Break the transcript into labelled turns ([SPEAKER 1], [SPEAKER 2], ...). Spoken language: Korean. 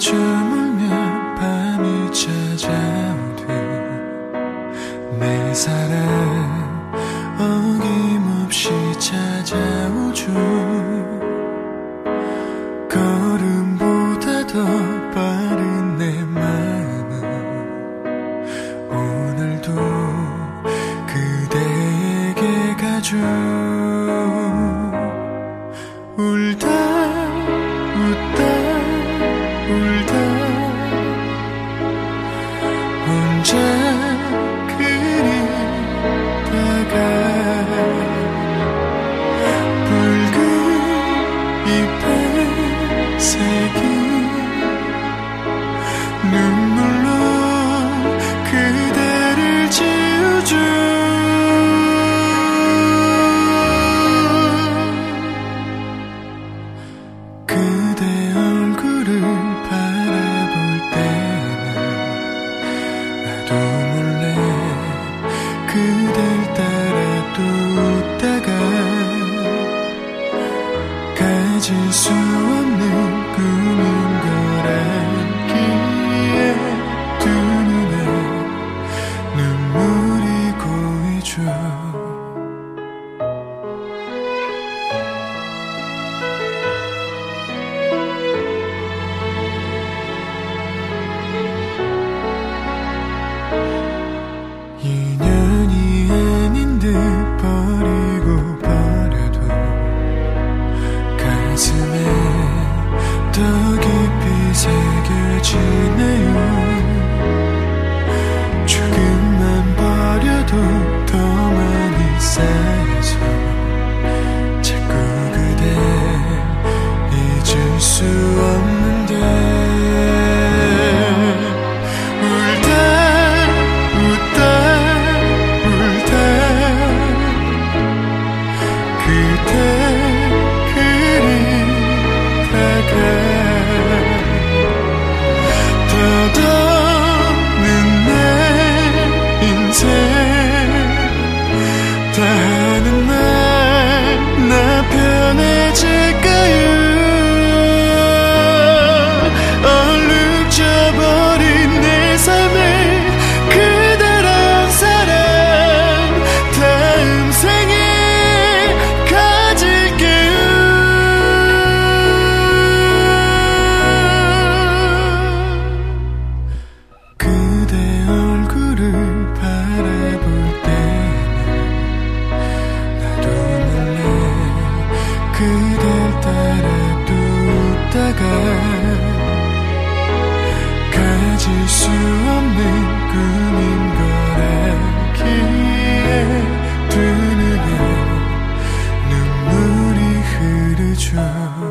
[SPEAKER 1] 저물면 밤이 찾아오듯 내 사랑 어김없이 찾아오죠. 걸음보다 더 빠른 내 마음은 오늘도 그대에게 가죠. 울다 웃다 울다 혼자 그리다가 붉은 잎에 새긴 눈물로 그대를 지우죠. 그대 얼굴을 바라볼 때는 나도 몰래 그댈 따라 또 웃다가 가질 수 없는 꿈인 걸 알기에 두 눈에 눈물이 고이죠. 인연이 아닌 듯 버리고 버려도 가슴에 더 깊이 새겨지네요. 조금만 버려도 더 많이 쌓여서 자꾸 그댈 잊을 수 없는데 울다 웃다 울다 그대 그리다가 더더는 내 인생 다 하는 날 나 편해질까요? 얼룩져버린 내 삶에 그대란 사랑 다음 생에 가질게요. 그대 얼굴을 바라볼 때는 나도 몰래 그댈 따라 또 웃다가 가질 수 없는 꿈인 걸 알기에 두 눈에 눈물이 흐르죠.